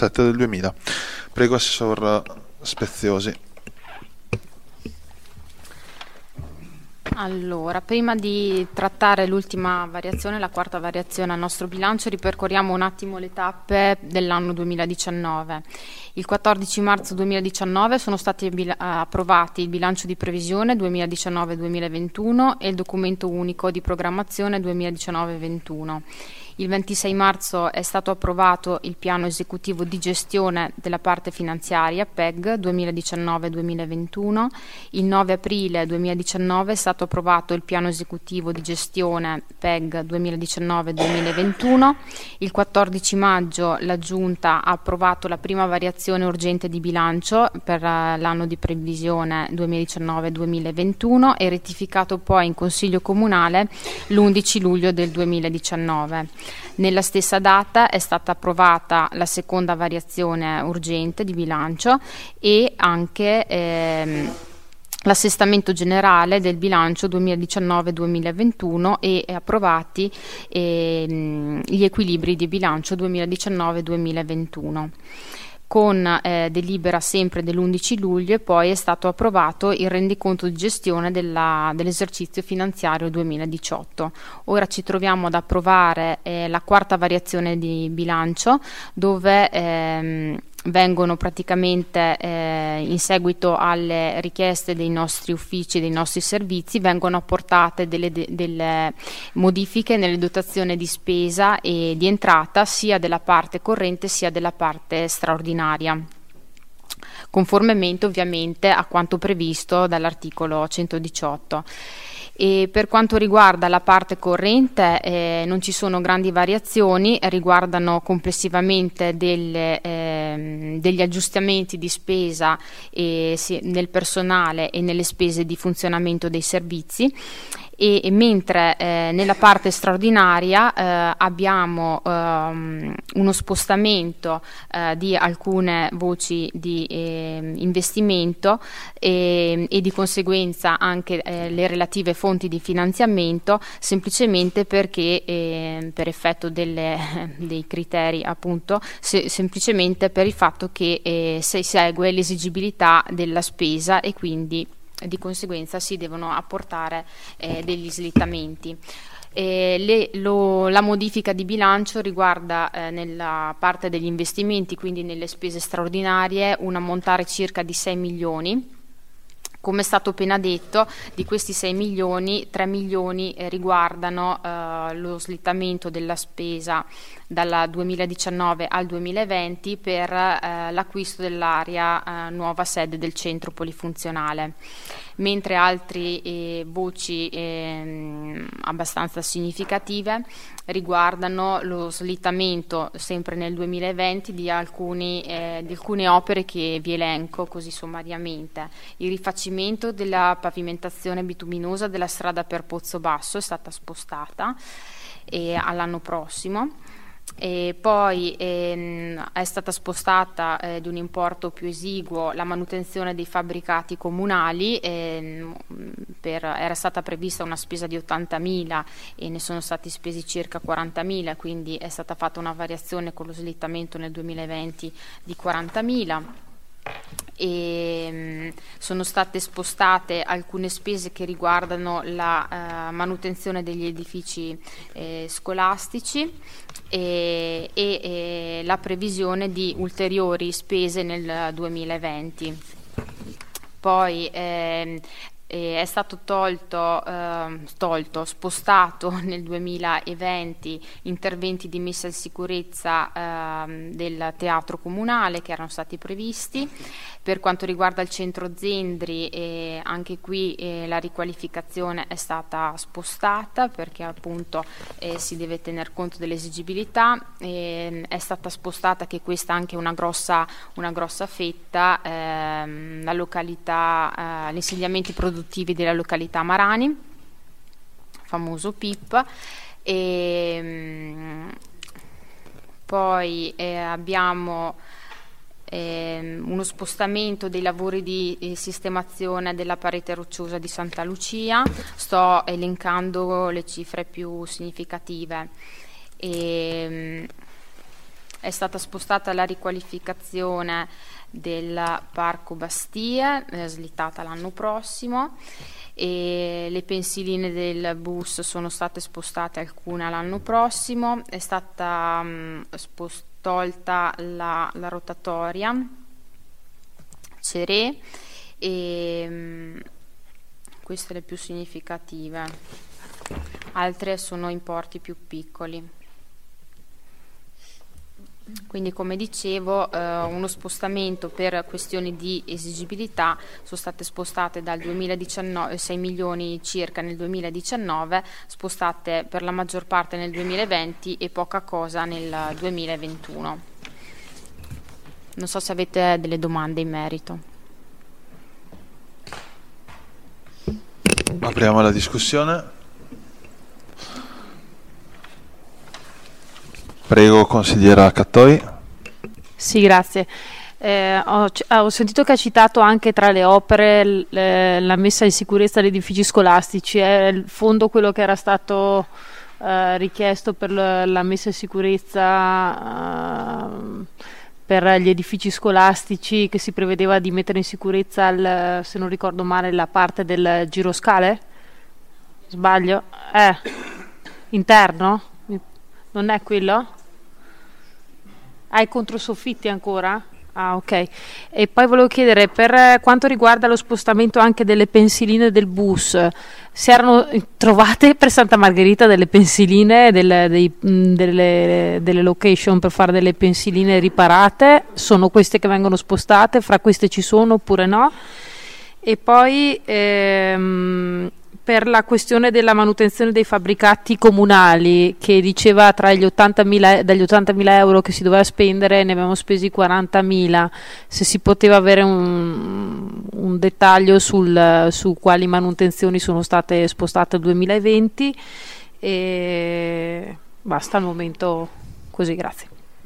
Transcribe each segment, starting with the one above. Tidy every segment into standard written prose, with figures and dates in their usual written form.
7 del 2000. Prego, Assessor Speziosi. Allora, prima di trattare l'ultima variazione, la quarta variazione al nostro bilancio, ripercorriamo un attimo le tappe dell'anno 2019. Il 14 marzo 2019 sono stati approvati il bilancio di previsione 2019-2021 e il documento unico di programmazione 2019-21. Il 26 marzo è stato approvato il piano esecutivo di gestione della parte finanziaria PEG 2019-2021. Il 9 aprile 2019 è stato approvato il piano esecutivo di gestione PEG 2019-2021. Il 14 maggio la Giunta ha approvato la prima variazione urgente di bilancio per l'anno di previsione 2019-2021 e rettificato poi in Consiglio Comunale l'11 luglio del 2019. Nella stessa data è stata approvata la seconda variazione urgente di bilancio e anche l'assestamento generale del bilancio 2019-2021 e approvati gli equilibri di bilancio 2019-2021. Con delibera sempre dell'11 luglio e poi è stato approvato il rendiconto di gestione dell'esercizio finanziario 2018. Ora ci troviamo ad approvare la quarta variazione di bilancio, dove vengono praticamente in seguito alle richieste dei nostri uffici e dei nostri servizi vengono apportate delle modifiche nelle dotazioni di spesa e di entrata sia della parte corrente sia della parte straordinaria, conformemente ovviamente a quanto previsto dall'articolo 118. E per quanto riguarda la parte corrente non ci sono grandi variazioni, riguardano complessivamente degli aggiustamenti di spesa nel personale e nelle spese di funzionamento dei servizi. E mentre nella parte straordinaria abbiamo uno spostamento di alcune voci di investimento e di conseguenza anche le relative fonti di finanziamento, semplicemente perché per effetto dei criteri appunto, semplicemente per il fatto che si segue l'esigibilità della spesa e quindi di conseguenza si devono apportare degli slittamenti. La modifica di bilancio riguarda nella parte degli investimenti, quindi nelle spese straordinarie, un ammontare circa di 6 milioni. Come è stato appena detto, di questi 6 milioni, 3 milioni riguardano lo slittamento della spesa dal 2019 al 2020 per l'acquisto dell'area nuova sede del centro polifunzionale, mentre altre voci abbastanza significative riguardano lo slittamento sempre nel 2020 di alcune opere che vi elenco così sommariamente. Il rifacimento della pavimentazione bituminosa della strada per Pozzobasso è stata spostata all'anno prossimo. E poi è stata spostata di un importo più esiguo la manutenzione dei fabbricati comunali, era stata prevista una spesa di 80.000 e ne sono stati spesi circa 40.000, quindi è stata fatta una variazione con lo slittamento nel 2020 di 40.000. E sono state spostate alcune spese che riguardano la manutenzione degli edifici scolastici e la previsione di ulteriori spese nel 2020. Poi è stato spostato nel 2020 interventi di messa in sicurezza del teatro comunale che erano stati previsti. Per quanto riguarda il centro Zendri, anche qui la riqualificazione è stata spostata perché appunto si deve tener conto dell'esigibilità. È stata spostata, che questa è anche una grossa fetta, la località, gli insediamenti produttivi della località Marani, famoso PIP. Poi abbiamo uno spostamento dei lavori di sistemazione della parete rocciosa di Santa Lucia. Sto elencando le cifre più significative. è stata spostata la riqualificazione del Parco Bastie, slittata l'anno prossimo, e le pensiline del bus sono state spostate alcune l'anno prossimo, è stata tolta la rotatoria Ceré, e queste le più significative, altre sono importi più piccoli. Quindi, come dicevo, uno spostamento per questioni di esigibilità, sono state spostate dal 2019 6 milioni circa nel 2019, spostate per la maggior parte nel 2020 e poca cosa nel 2021. Non so se avete delle domande in merito. Apriamo la discussione. Prego, consigliera Cattoi. Sì, grazie. Ho sentito che ha citato anche tra le opere la messa in sicurezza degli edifici scolastici. È il fondo quello che era stato richiesto per la messa in sicurezza per gli edifici scolastici, che si prevedeva di mettere in sicurezza, se non ricordo male, la parte del giroscale? Sbaglio? Interno? Non è quello? Hai controsoffitti ancora? Ah, ok. E poi volevo chiedere, per quanto riguarda lo spostamento anche delle pensiline del bus, si erano trovate per Santa Margherita delle pensiline, delle location per fare delle pensiline riparate? Sono queste che vengono spostate? Fra queste ci sono oppure no? E poi per la questione della manutenzione dei fabbricati comunali, che diceva dagli 80.000 euro che si doveva spendere, ne abbiamo spesi 40.000, se si poteva avere un dettaglio su quali manutenzioni sono state spostate al 2020, e basta al momento così, grazie.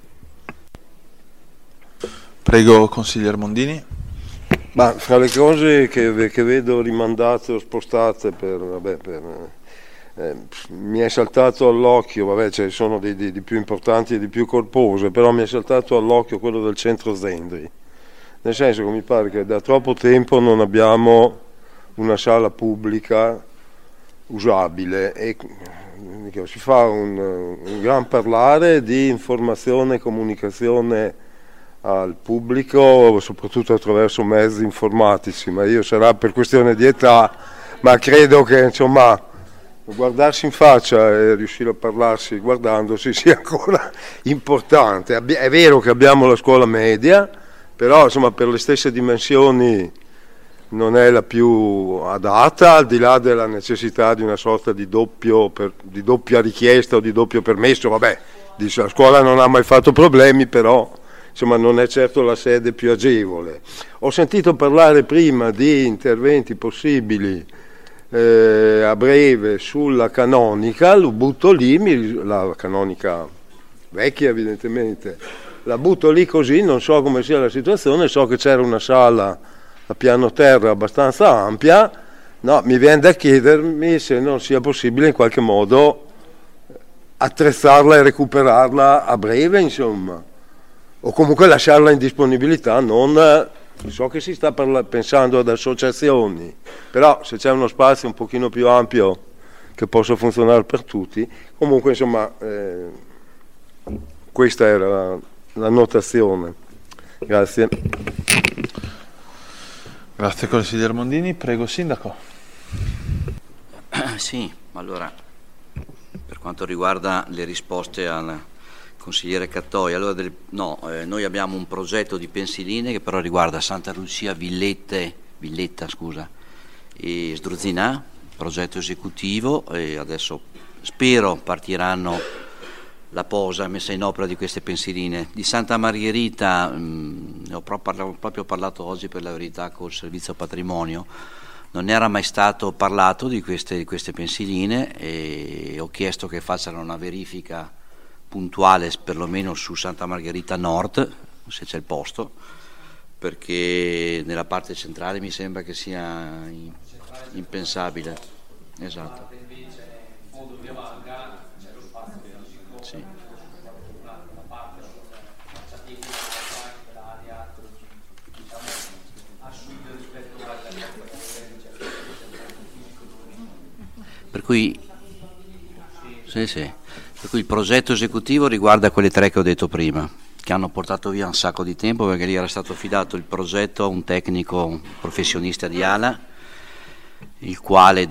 Prego, consigliere Mondini. Ma fra le cose che vedo rimandate o spostate mi è saltato all'occhio, ce ne sono di più importanti e di più corpose, però mi è saltato all'occhio quello del centro Zendri, nel senso che mi pare che da troppo tempo non abbiamo una sala pubblica usabile e si fa un gran parlare di informazione e comunicazione al pubblico, soprattutto attraverso mezzi informatici, ma io sarà per questione di età, ma credo che insomma guardarsi in faccia e riuscire a parlarsi guardandosi sia ancora importante. È vero che abbiamo la scuola media, però insomma per le stesse dimensioni non è la più adatta, al di là della necessità di una sorta di doppia richiesta o di doppio permesso. Dice, la scuola non ha mai fatto problemi, però insomma non è certo la sede più agevole. Ho sentito parlare prima di interventi possibili a breve sulla canonica, lo butto lì, la canonica vecchia evidentemente, la butto lì così, non so come sia la situazione, so che c'era una sala a piano terra abbastanza ampia, mi viene da chiedermi se non sia possibile in qualche modo attrezzarla e recuperarla a breve, insomma, o comunque lasciarla in disponibilità. So che si sta pensando ad associazioni, però se c'è uno spazio un pochino più ampio che possa funzionare per tutti, comunque insomma questa era la notazione. Grazie. Grazie consigliere Mondini. Prego sindaco. Sì, allora per quanto riguarda le risposte al consigliere Cattoi, allora noi abbiamo un progetto di pensiline che però riguarda Santa Lucia, Villetta e Sdruzinà, progetto esecutivo, e adesso spero partiranno la posa, messa in opera di queste pensiline. Di Santa Margherita ne ho proprio parlato oggi, per la verità, col servizio patrimonio. Non era mai stato parlato di queste pensiline e ho chiesto che facciano una verifica puntuale perlomeno su Santa Margherita Nord, se c'è il posto, perché nella parte centrale mi sembra che sia impensabile. Esatto. Sì. cui il progetto esecutivo riguarda quelle 3 che ho detto prima, che hanno portato via un sacco di tempo, perché lì era stato affidato il progetto a un tecnico, un professionista di ALA, il quale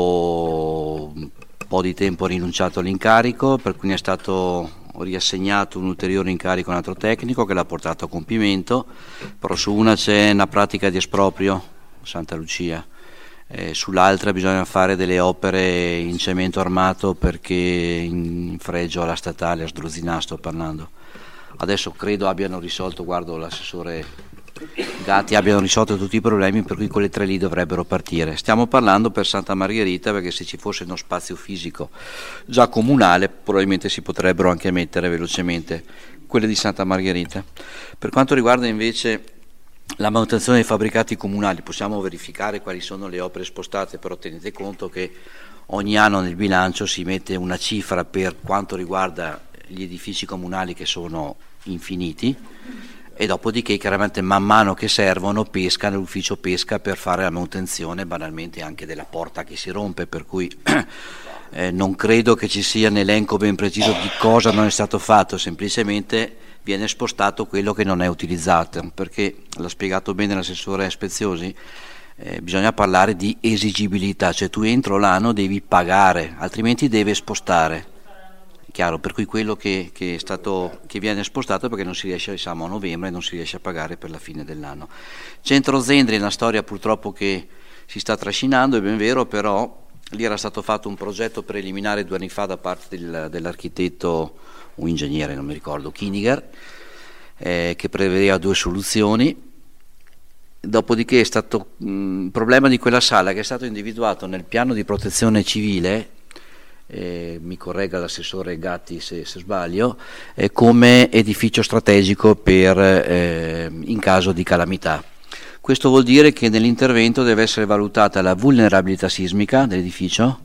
dopo un po' di tempo ha rinunciato all'incarico, per cui ne è stato riassegnato un ulteriore incarico a un altro tecnico che l'ha portato a compimento, però su una c'è una pratica di esproprio, Santa Lucia, sull'altra bisogna fare delle opere in cemento armato perché in fregio alla statale, a Sdruzinà sto parlando. Adesso credo abbiano risolto, guardo l'assessore Gatti, abbiano risolto tutti i problemi, per cui quelle 3 lì dovrebbero partire. Stiamo parlando per Santa Margherita, perché se ci fosse uno spazio fisico già comunale probabilmente si potrebbero anche mettere velocemente quelle di Santa Margherita. Per quanto riguarda invece la manutenzione dei fabbricati comunali, possiamo verificare quali sono le opere spostate, però tenete conto che ogni anno nel bilancio si mette una cifra per quanto riguarda gli edifici comunali che sono infiniti, e dopodiché chiaramente man mano che servono pesca nell'ufficio pesca per fare la manutenzione banalmente anche della porta che si rompe, per cui non credo che ci sia un elenco ben preciso di cosa non è stato fatto, semplicemente viene spostato quello che non è utilizzato, perché l'ha spiegato bene l'assessore Speziosi, bisogna parlare di esigibilità, cioè tu entro l'anno devi pagare, altrimenti deve spostare. Chiaro, per cui quello che viene spostato perché non si riesce, siamo a novembre, non si riesce a pagare per la fine dell'anno. Centro Zendri è una storia purtroppo che si sta trascinando, è ben vero, però lì era stato fatto un progetto preliminare 2 anni fa da parte dell'architetto o ingegnere, non mi ricordo, Kiniger, che prevedeva 2 soluzioni. Dopodiché è stato il problema di quella sala che è stato individuato nel piano di protezione civile, mi corregga l'assessore Gatti se sbaglio, come edificio strategico per in caso di calamità. Questo vuol dire che nell'intervento deve essere valutata la vulnerabilità sismica dell'edificio,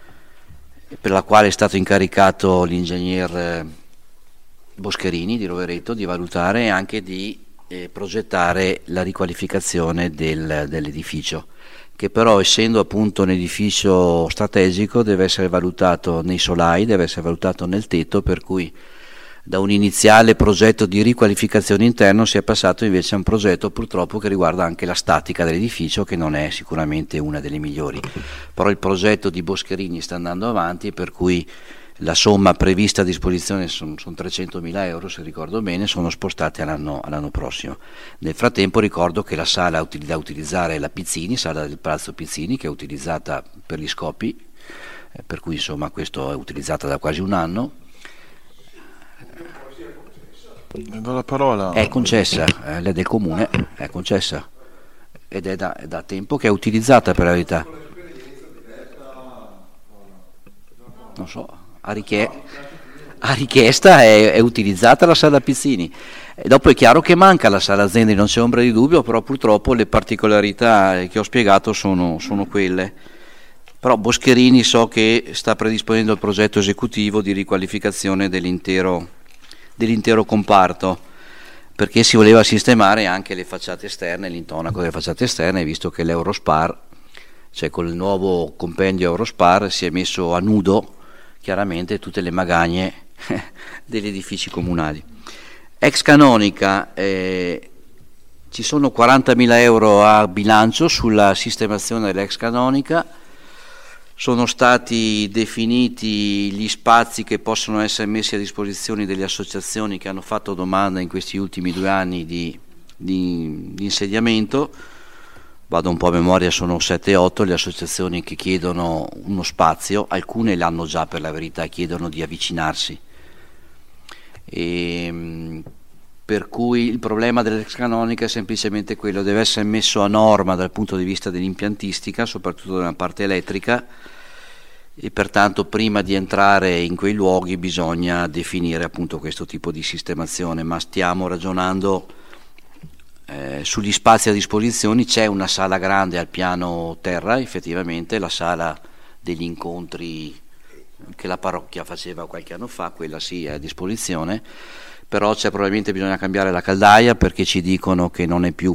per la quale è stato incaricato l'ingegner Boscherini di Rovereto di valutare e anche di progettare la riqualificazione dell'edificio, che però essendo appunto un edificio strategico deve essere valutato nei solai, deve essere valutato nel tetto, per cui da un iniziale progetto di riqualificazione interno si è passato invece a un progetto purtroppo che riguarda anche la statica dell'edificio, che non è sicuramente una delle migliori, però il progetto di Boscherini sta andando avanti, per cui la somma prevista a disposizione sono 300.000 euro, se ricordo bene, sono spostate all'anno prossimo. Nel frattempo ricordo che la sala da utilizzare è la Pizzini, sala del Palazzo Pizzini, che è utilizzata per gli scopi, per cui insomma questo è utilizzata da quasi un anno. Do la parola. È concessa, lei è del comune, è concessa ed è da tempo che è utilizzata per la verità. Non so. A richiesta è utilizzata la sala Pizzini, e dopo è chiaro che manca la sala Zendri, non c'è ombra di dubbio, però purtroppo le particolarità che ho spiegato sono quelle. Però Boscherini so che sta predisponendo il progetto esecutivo di riqualificazione dell'intero comparto, perché si voleva sistemare anche le facciate esterne, l'intonaco delle facciate esterne, visto che l'Eurospar, cioè con il nuovo compendio Eurospar, si è messo a nudo chiaramente tutte le magagne degli edifici comunali. Ex canonica, ci sono 40.000 euro a bilancio sulla sistemazione dell'ex canonica, sono stati definiti gli spazi che possono essere messi a disposizione delle associazioni che hanno fatto domanda in questi ultimi 2 anni di insediamento. Vado un po' a memoria, sono 7-8 le associazioni che chiedono uno spazio, alcune l'hanno già per la verità, chiedono di avvicinarsi. Per cui il problema dell'ex canonica è semplicemente quello, deve essere messo a norma dal punto di vista dell'impiantistica, soprattutto nella parte elettrica, e pertanto prima di entrare in quei luoghi bisogna definire appunto questo tipo di sistemazione, ma stiamo ragionando sugli spazi a disposizione. C'è una sala grande al piano terra, effettivamente la sala degli incontri che la parrocchia faceva qualche anno fa, quella sì è a disposizione, però probabilmente bisogna cambiare la caldaia perché ci dicono che non è più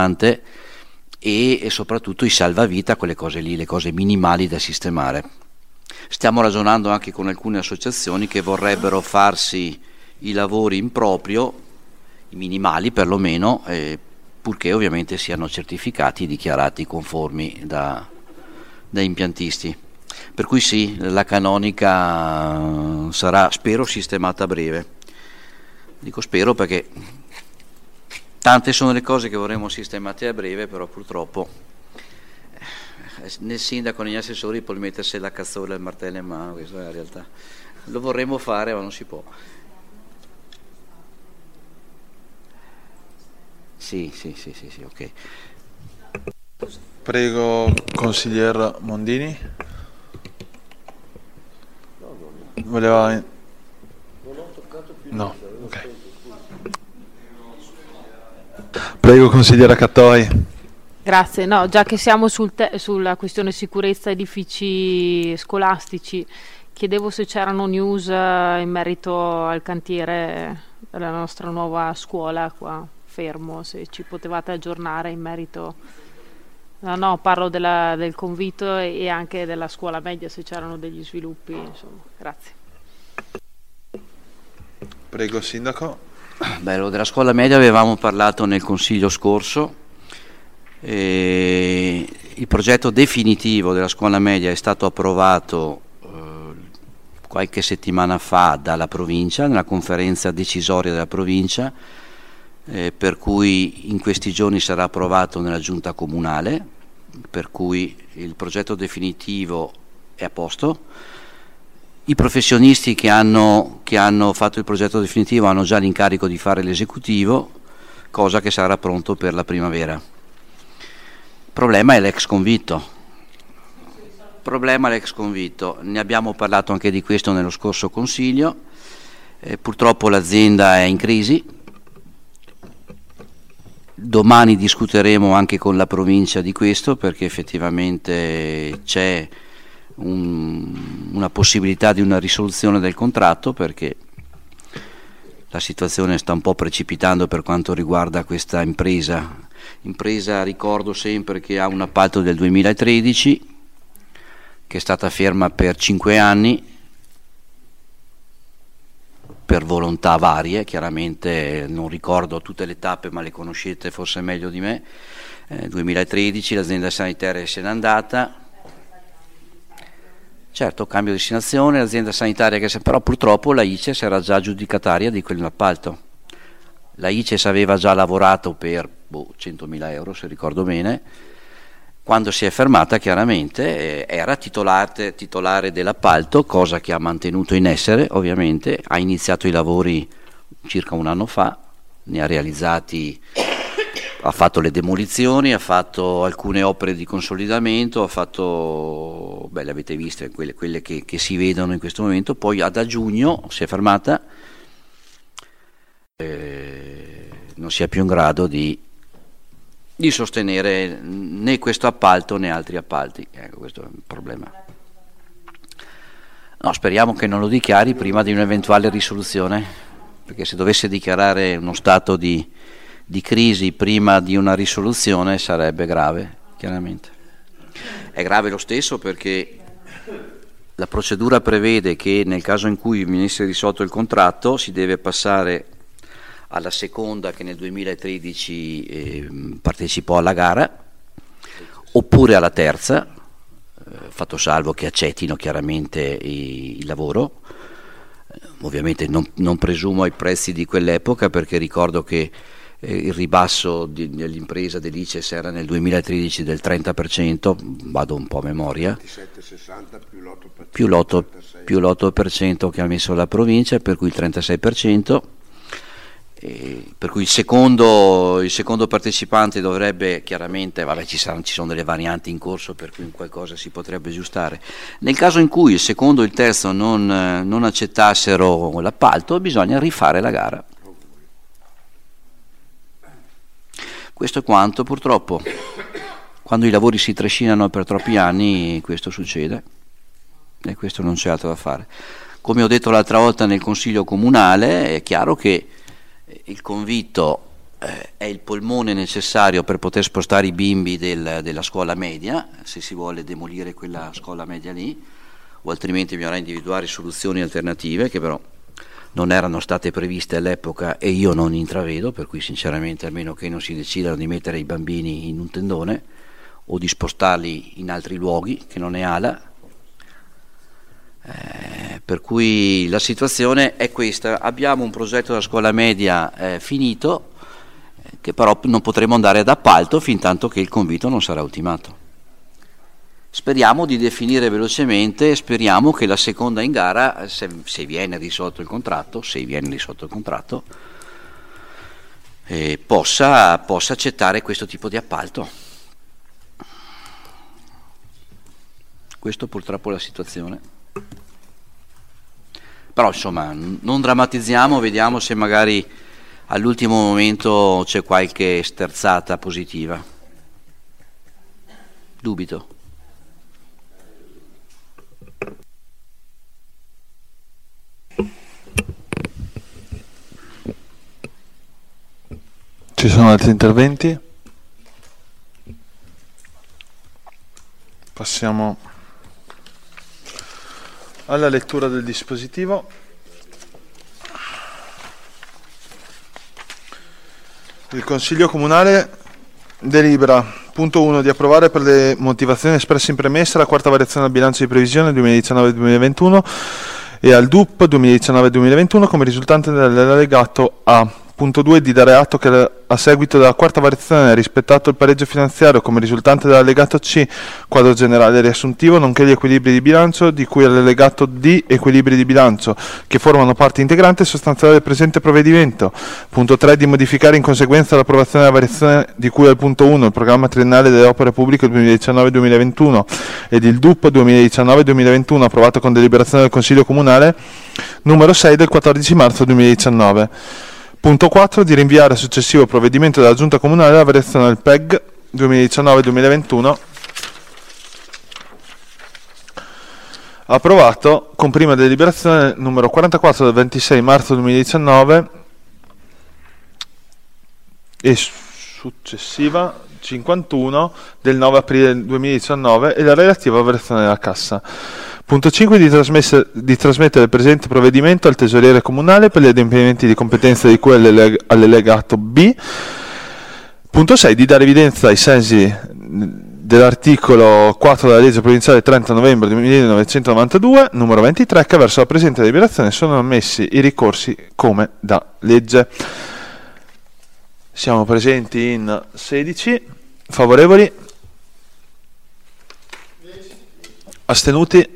funzionante, e soprattutto i salvavita, quelle cose lì, le cose minimali da sistemare. Stiamo ragionando anche con alcune associazioni che vorrebbero farsi i lavori in proprio, i minimali perlomeno, purché ovviamente siano certificati e dichiarati conformi da impiantisti. Per cui sì, la canonica sarà, spero, sistemata a breve. Dico spero perché tante sono le cose che vorremmo sistemate a breve, però purtroppo né il sindaco né gli assessori può mettersi la cazzola e il martello in mano, questa è la realtà. Lo vorremmo fare ma non si può. Sì, ok. Prego, consigliere Mondini. Voleva... No, ok. Prego, consigliere Cattoi. Grazie, no, già che siamo sulla questione sicurezza edifici scolastici, chiedevo se c'erano news in merito al cantiere della nostra nuova scuola qua, Fermo, se ci potevate aggiornare in merito. No, parlo del convito e anche della scuola media, se c'erano degli sviluppi, insomma, grazie. Prego, sindaco. Bello, della scuola media avevamo parlato nel consiglio scorso. Il progetto definitivo della scuola media è stato approvato qualche settimana fa dalla provincia, nella conferenza decisoria della provincia, per cui in questi giorni sarà approvato nella giunta comunale, per cui il progetto definitivo è a posto. I professionisti che hanno fatto il progetto definitivo hanno già l'incarico di fare l'esecutivo, cosa che sarà pronto per la primavera. Il problema è l'ex convitto. Ne abbiamo parlato anche di questo nello scorso consiglio. Purtroppo l'azienda è in crisi. Domani discuteremo anche con la provincia di questo, perché effettivamente c'è una possibilità di una risoluzione del contratto, perché la situazione sta un po' precipitando per quanto riguarda questa impresa, ricordo sempre, che ha un appalto del 2013 che è stata ferma per 5 anni per volontà varie, chiaramente non ricordo tutte le tappe ma le conoscete forse meglio di me. 2013 l'azienda sanitaria se n'è andata, certo, cambio di destinazione, l'azienda sanitaria però purtroppo la ICES era già aggiudicataria di quell'appalto. La ICES aveva già lavorato per 100.000 euro, se ricordo bene. Quando si è fermata, chiaramente era titolare dell'appalto, cosa che ha mantenuto in essere, ovviamente. Ha iniziato i lavori circa un anno fa, ne ha realizzati, ha fatto le demolizioni, ha fatto alcune opere di consolidamento, ha fatto, le avete viste, quelle che si vedono in questo momento. Poi da giugno si è fermata, non si è più in grado di sostenere né questo appalto né altri appalti. Ecco, questo è il problema. No, speriamo che non lo dichiari prima di un'eventuale risoluzione, perché se dovesse dichiarare uno stato di crisi prima di una risoluzione sarebbe grave, chiaramente. È grave lo stesso perché la procedura prevede che nel caso in cui venisse risolto il contratto si deve passare alla seconda, che nel 2013 partecipò alla gara, oppure alla terza, fatto salvo che accettino chiaramente il lavoro. Ovviamente non presumo ai prezzi di quell'epoca, perché ricordo che il ribasso dell'impresa dell'ICES era nel 2013 del 30%, vado un po' a memoria, 27,60 più l'8% che ha messo la provincia, per cui il 36%. Per cui il secondo partecipante dovrebbe, chiaramente, ci sono delle varianti in corso per cui qualcosa si potrebbe aggiustare. Nel caso in cui il secondo e il terzo non accettassero l'appalto, bisogna rifare la gara. Questo è quanto. Purtroppo quando i lavori si trascinano per troppi anni questo succede, e questo non c'è altro da fare. Come ho detto l'altra volta nel consiglio comunale, è chiaro che il convitto è il polmone necessario per poter spostare i bimbi della scuola media, se si vuole demolire quella scuola media lì, o altrimenti bisognerà individuare soluzioni alternative che però non erano state previste all'epoca e io non intravedo, per cui sinceramente, almeno che non si decidano di mettere i bambini in un tendone o di spostarli in altri luoghi che non è ALA, per cui la situazione è questa. Abbiamo un progetto della scuola media finito, che però non potremo andare ad appalto fin tanto che il convito non sarà ultimato. Speriamo di definire velocemente e speriamo che la seconda in gara, se viene risolto il contratto, possa accettare questo tipo di appalto. Questo purtroppo è la situazione. Però insomma non drammatizziamo, vediamo se magari all'ultimo momento c'è qualche sterzata positiva. Dubito. Ci sono altri interventi? Passiamo alla lettura del dispositivo. Il Consiglio Comunale delibera, punto 1, di approvare per le motivazioni espresse in premessa la quarta variazione al bilancio di previsione 2019-2021 e al DUP 2019-2021 come risultante dell'allegato A. Punto 2, di dare atto che a seguito della quarta variazione rispettato il pareggio finanziario come risultante dell'allegato C, quadro generale riassuntivo, nonché gli equilibri di bilancio di cui all'allegato D, equilibri di bilancio, che formano parte integrante e sostanziale del presente provvedimento. Punto 3, di modificare in conseguenza dell'approvazione della variazione di cui al punto 1 il programma triennale delle opere pubbliche 2019-2021 ed il DUP 2019-2021 approvato con deliberazione del Consiglio Comunale numero 6 del 14 marzo 2019. Punto 4, di rinviare al successivo provvedimento della Giunta Comunale la variazione del PEG 2019-2021 approvato con prima deliberazione numero 44 del 26 marzo 2019 e successiva 51 del 9 aprile 2019 e la relativa variazione della cassa. Punto 5, di trasmettere il presente provvedimento al tesoriere comunale per gli adempimenti di competenza di cui all'allegato B. Punto 6, di dare evidenza ai sensi dell'articolo 4 della legge provinciale 30 novembre 1992, numero 23, che verso la presente deliberazione sono ammessi i ricorsi come da legge. Siamo presenti in 16, favorevoli, astenuti,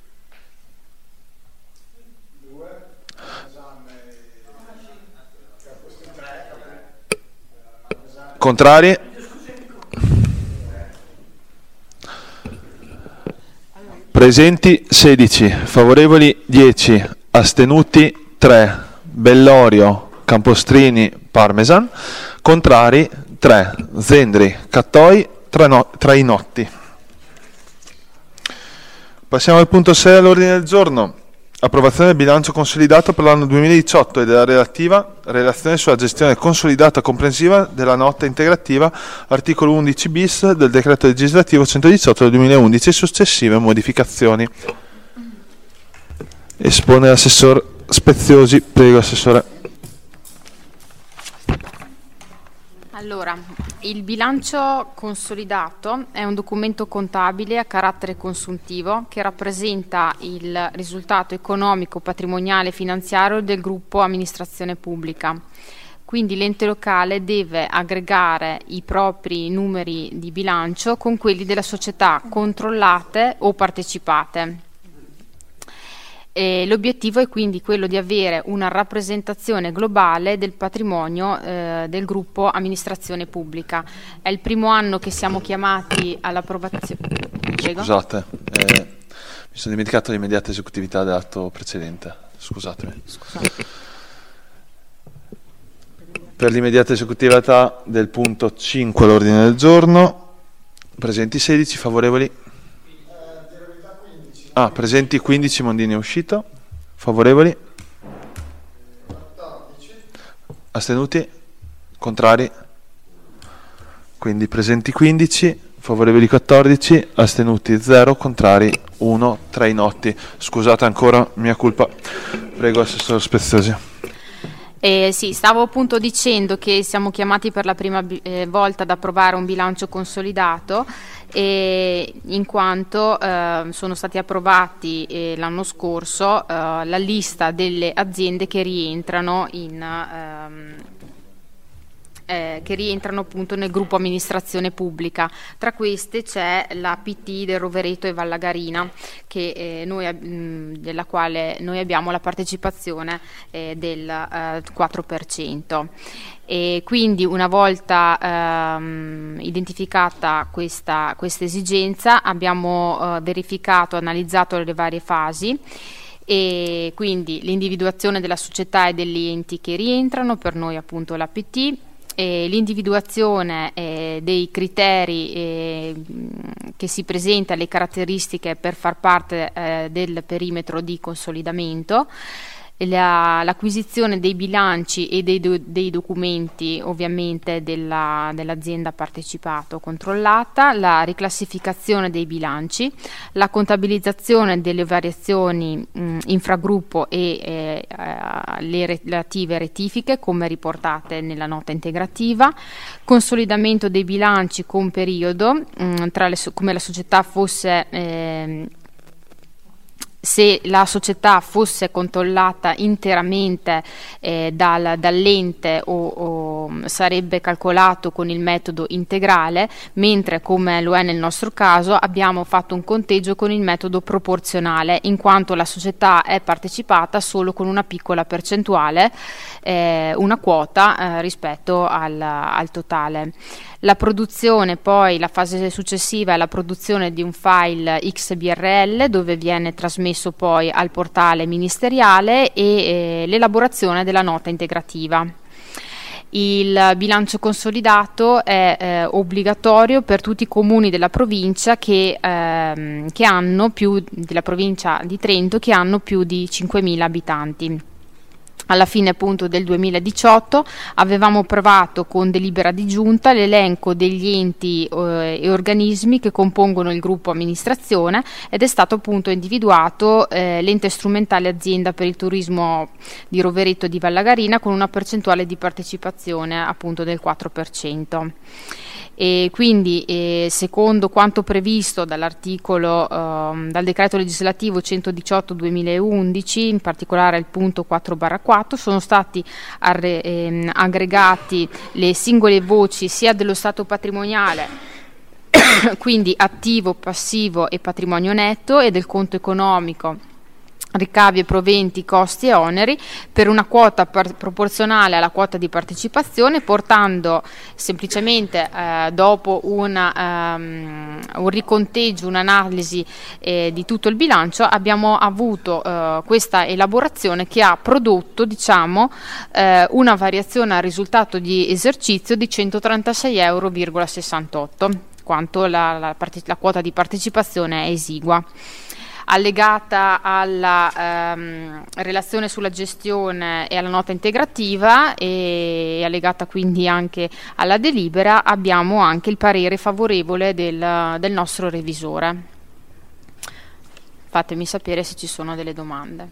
contrari, presenti 16, favorevoli 10, astenuti 3, Bellorio, Campostrini, Parmesan, contrari 3, Zendri, Cattoi, Trainotti. Passiamo al punto 6 all'ordine del giorno. Approvazione del bilancio consolidato per l'anno 2018 e della relativa relazione sulla gestione consolidata comprensiva della nota integrativa, articolo 11 bis del decreto legislativo 118 del 2011 e successive modificazioni. Espone l'assessor Speziosi. Prego, assessore. Allora, il bilancio consolidato è un documento contabile a carattere consuntivo che rappresenta il risultato economico, patrimoniale e finanziario del gruppo amministrazione pubblica. Quindi l'ente locale deve aggregare i propri numeri di bilancio con quelli della società controllate o partecipate. L'obiettivo è quindi quello di avere una rappresentazione globale del patrimonio del gruppo amministrazione pubblica. È il primo anno che siamo chiamati all'approvazione. Scusate, mi sono dimenticato l'immediata esecutività dell'atto precedente. Scusatemi. Scusate. Per l'immediata esecutività del punto 5 all'ordine del giorno, presenti 16, favorevoli. Presenti 15, Mondini è uscito. Favorevoli? Astenuti? Contrari? Quindi presenti 15, Favorevoli 14, astenuti 0, contrari 1, 3 inotti. Scusate ancora, mia colpa. Prego, Assessore Speziosi. Sì, stavo appunto dicendo che siamo chiamati per la prima volta ad approvare un bilancio consolidato, in quanto sono stati approvati l'anno scorso la lista delle aziende che rientrano appunto nel gruppo amministrazione pubblica. Tra queste c'è la PT del Rovereto e Vallagarina, della quale noi abbiamo la partecipazione del 4%. E quindi una volta identificata questa esigenza abbiamo verificato, analizzato le varie fasi, e quindi l'individuazione della società e degli enti che rientrano, per noi appunto la PT, l'individuazione dei criteri che si presenta, le caratteristiche per far parte del perimetro di consolidamento, l'acquisizione dei bilanci e dei documenti ovviamente dell'azienda partecipato controllata, la riclassificazione dei bilanci, la contabilizzazione delle variazioni infragruppo e le relative rettifiche come riportate nella nota integrativa, consolidamento dei bilanci con periodo, come la società fosse se la società fosse controllata interamente dall'ente o sarebbe calcolato con il metodo integrale, mentre come lo è nel nostro caso abbiamo fatto un conteggio con il metodo proporzionale, in quanto la società è partecipata solo con una piccola percentuale, una quota rispetto al totale. La produzione, poi la fase successiva è la produzione di un file XBRL dove viene trasmesso poi al portale ministeriale e l'elaborazione della nota integrativa. Il bilancio consolidato è obbligatorio per tutti i comuni della provincia della provincia di Trento che hanno più di 5.000 abitanti. Alla fine appunto del 2018 avevamo approvato con delibera di giunta l'elenco degli enti e organismi che compongono il gruppo amministrazione ed è stato appunto individuato l'ente strumentale azienda per il turismo di Rovereto di Vallagarina con una percentuale di partecipazione appunto del 4%. E quindi secondo quanto previsto dal decreto legislativo 118/2011, in particolare il punto 4/4, sono stati aggregati le singole voci sia dello stato patrimoniale, quindi attivo, passivo e patrimonio netto, e del conto economico, ricavi e proventi, costi e oneri, per una quota proporzionale alla quota di partecipazione, portando semplicemente dopo un riconteggio, un'analisi di tutto il bilancio, abbiamo avuto questa elaborazione che ha prodotto una variazione al risultato di esercizio di 136,68 €, quanto la quota di partecipazione è esigua. Allegata alla relazione sulla gestione e alla nota integrativa e allegata quindi anche alla delibera, abbiamo anche il parere favorevole del nostro revisore. Fatemi sapere se ci sono delle domande.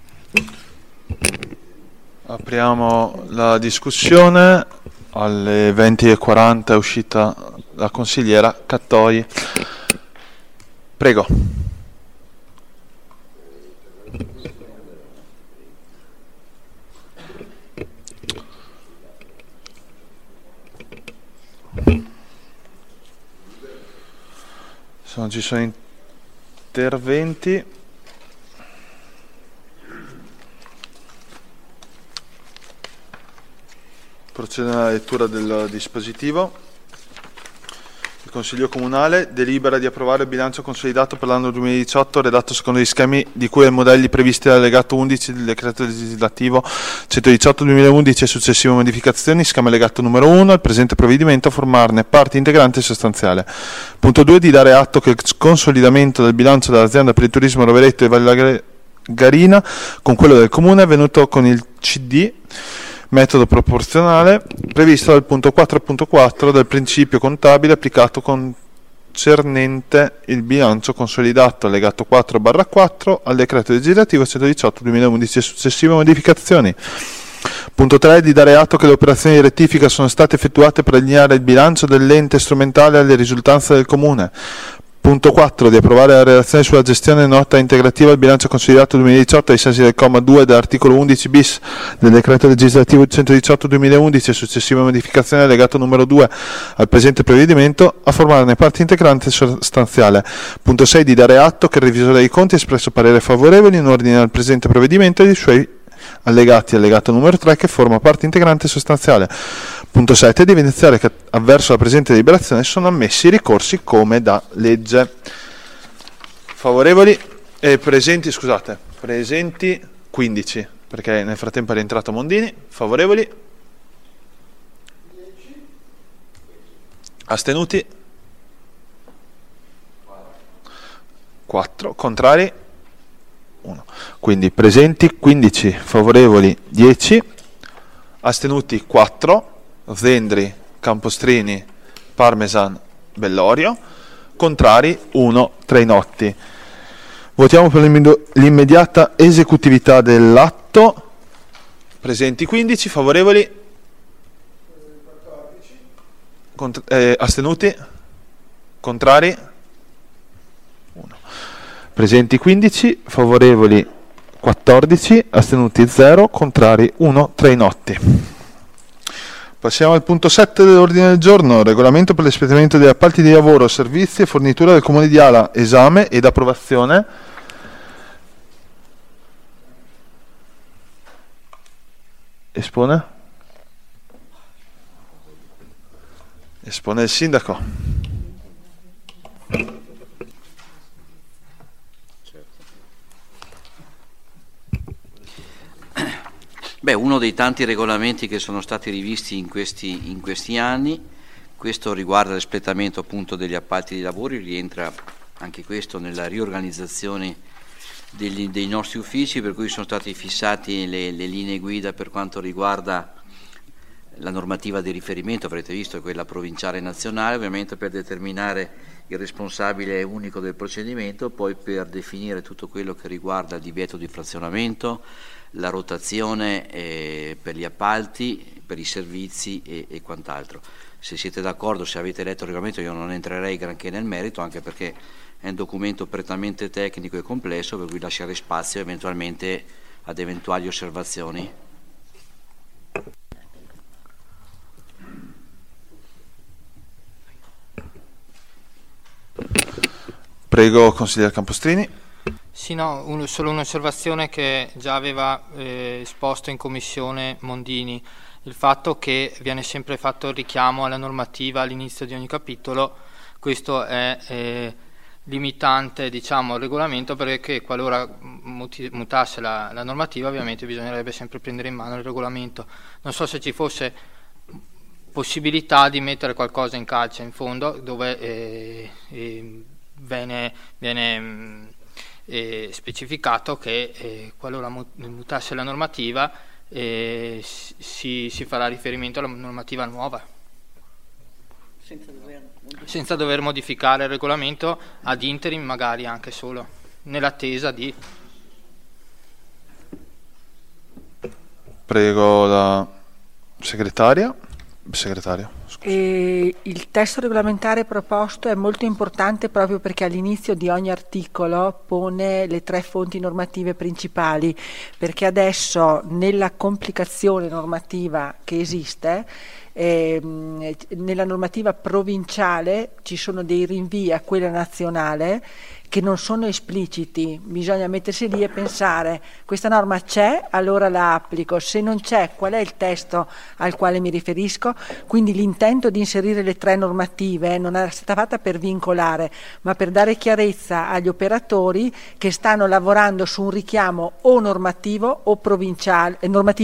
Apriamo la discussione. Alle 20:40 è uscita la consigliera Cattoi. Prego. Se non ci sono interventi, procedo alla lettura del dispositivo. Il Consiglio Comunale delibera di approvare il bilancio consolidato per l'anno 2018 redatto secondo gli schemi di cui ai modelli previsti dall'allegato 11 del decreto legislativo 118/2011 e successive modificazioni, schema allegato numero 1, il presente provvedimento a formarne parte integrante e sostanziale. Punto 2. Di dare atto che il consolidamento del bilancio dell'azienda per il turismo Rovereto e Vallagarina con quello del Comune è avvenuto con il CD metodo proporzionale previsto dal punto 4.4 del principio contabile applicato con concernente il bilancio consolidato allegato 4/4 al decreto legislativo 118/2011 e successive modificazioni. Punto 3. Di dare atto che le operazioni di rettifica sono state effettuate per allineare il bilancio dell'ente strumentale alle risultanze del Comune. Punto 4. Di approvare la relazione sulla gestione nota integrativa al bilancio consolidato 2018 ai sensi del comma 2 dell'articolo 11 bis del decreto legislativo 118/2011 e successive modificazioni allegato numero 2 al presente provvedimento, a formarne parte integrante sostanziale. Punto 6. Di dare atto che il revisore dei conti ha espresso parere favorevole in ordine al presente provvedimento e ai suoi allegati, allegato numero 3 che forma parte integrante sostanziale. Punto 7. Di evidenziare che avverso la presente deliberazione sono ammessi i ricorsi come da legge. Favorevoli presenti 15, perché nel frattempo è rientrato Mondini. Favorevoli? Astenuti? 4. Contrari? 1. Quindi presenti 15, favorevoli 10, astenuti 4, Zendri, Campostrini, Parmesan, Bellorio, contrari 1, Trainotti. Votiamo per l'immediata esecutività dell'atto. Presenti 15, favorevoli 14, astenuti, contrari 1. Presenti 15, favorevoli 14, astenuti 0, contrari 1, Trainotti. Passiamo al punto 7 dell'ordine del giorno, regolamento per l'espletamento degli appalti di lavoro, servizi e fornitura del Comune di Ala, esame ed approvazione. Espone il sindaco. Uno dei tanti regolamenti che sono stati rivisti in questi anni, questo riguarda l'espletamento appunto degli appalti di lavori, rientra anche questo nella riorganizzazione dei nostri uffici, per cui sono stati fissati le linee guida per quanto riguarda la normativa di riferimento, avrete visto, è quella provinciale e nazionale, ovviamente per determinare il responsabile unico del procedimento, poi per definire tutto quello che riguarda il divieto di frazionamento, la rotazione per gli appalti, per i servizi e quant'altro. Se siete d'accordo, se avete letto il regolamento, io non entrerei granché nel merito, anche perché è un documento prettamente tecnico e complesso, per cui lasciare spazio eventualmente ad eventuali osservazioni. Prego, consigliere Campostrini. Sì, no, solo un'osservazione che già aveva esposto in commissione Mondini, il fatto che viene sempre fatto il richiamo alla normativa all'inizio di ogni capitolo. Questo è limitante, diciamo, al regolamento, perché qualora mutasse la normativa ovviamente bisognerebbe sempre prendere in mano il regolamento. Non so se ci fosse possibilità di mettere qualcosa in calce in fondo, dove viene specificato che qualora mutasse la normativa si farà riferimento alla normativa nuova, senza dover modificare il regolamento ad interim, magari anche solo nell'attesa di. Prego la segretario. Il testo regolamentare proposto è molto importante proprio perché all'inizio di ogni articolo pone le 3 fonti normative principali, perché adesso nella complicazione normativa che esiste, nella normativa provinciale ci sono dei rinvii a quella nazionale che non sono espliciti, bisogna mettersi lì e pensare: questa norma c'è, allora la applico, se non c'è qual è il testo al quale mi riferisco. Quindi l'intento di inserire le 3 normative non è stata fatta per vincolare, ma per dare chiarezza agli operatori che stanno lavorando su un richiamo o normativo o provinciale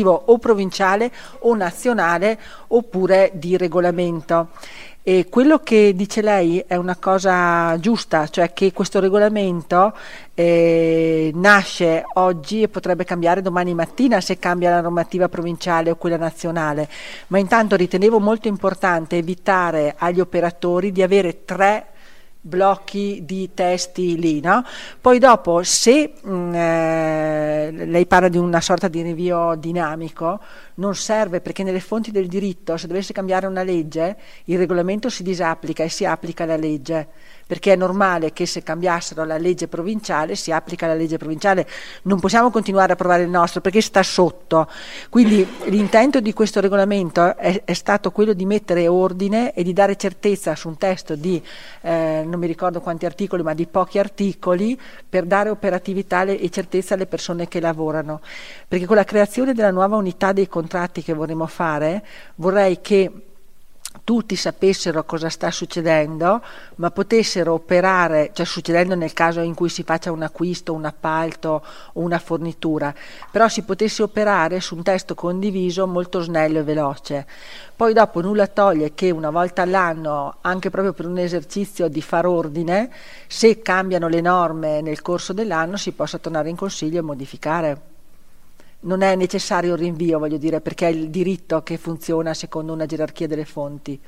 o nazionale, oppure di regolamento. E quello che dice lei è una cosa giusta, cioè che questo regolamento nasce oggi e potrebbe cambiare domani mattina se cambia la normativa provinciale o quella nazionale, ma intanto ritenevo molto importante evitare agli operatori di avere 3 blocchi di testi lì, no? Poi dopo, se lei parla di una sorta di rinvio dinamico, non serve, perché nelle fonti del diritto, se dovesse cambiare una legge, il regolamento si disapplica e si applica la legge, perché è normale che se cambiassero la legge provinciale si applica la legge provinciale, non possiamo continuare a approvare il nostro perché sta sotto. Quindi l'intento di questo regolamento è stato quello di mettere ordine e di dare certezza su un testo di non mi ricordo quanti articoli, ma di pochi articoli, per dare operatività e certezza alle persone che lavorano, perché con la creazione della nuova unità dei contratti che vorremmo fare, vorrei che tutti sapessero cosa sta succedendo, ma potessero operare, cioè succedendo nel caso in cui si faccia un acquisto, un appalto o una fornitura, però si potesse operare su un testo condiviso molto snello e veloce. Poi dopo nulla toglie che una volta all'anno, anche proprio per un esercizio di far ordine, se cambiano le norme nel corso dell'anno si possa tornare in consiglio e modificare. Non è necessario il rinvio, voglio dire, perché è il diritto che funziona secondo una gerarchia delle fonti.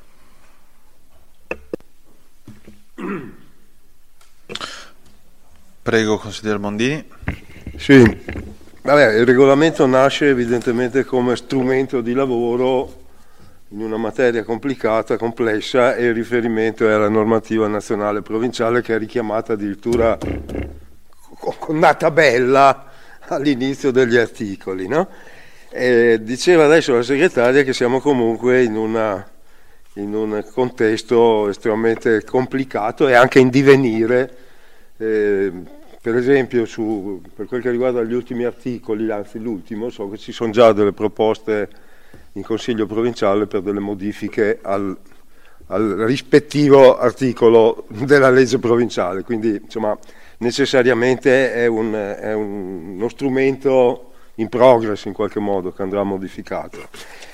Prego, consigliere Mondini. Sì, vabbè, il regolamento nasce evidentemente come strumento di lavoro in una materia complicata, complessa, e il riferimento è alla normativa nazionale e provinciale, che è richiamata addirittura con una tabella all'inizio degli articoli, no? Diceva adesso la segretaria che siamo comunque in un contesto estremamente complicato e anche in divenire, per esempio per quel che riguarda gli ultimi articoli, anzi l'ultimo, so che ci sono già delle proposte in Consiglio provinciale per delle modifiche al rispettivo articolo della legge provinciale, quindi insomma necessariamente è uno strumento in progress in qualche modo che andrà modificato.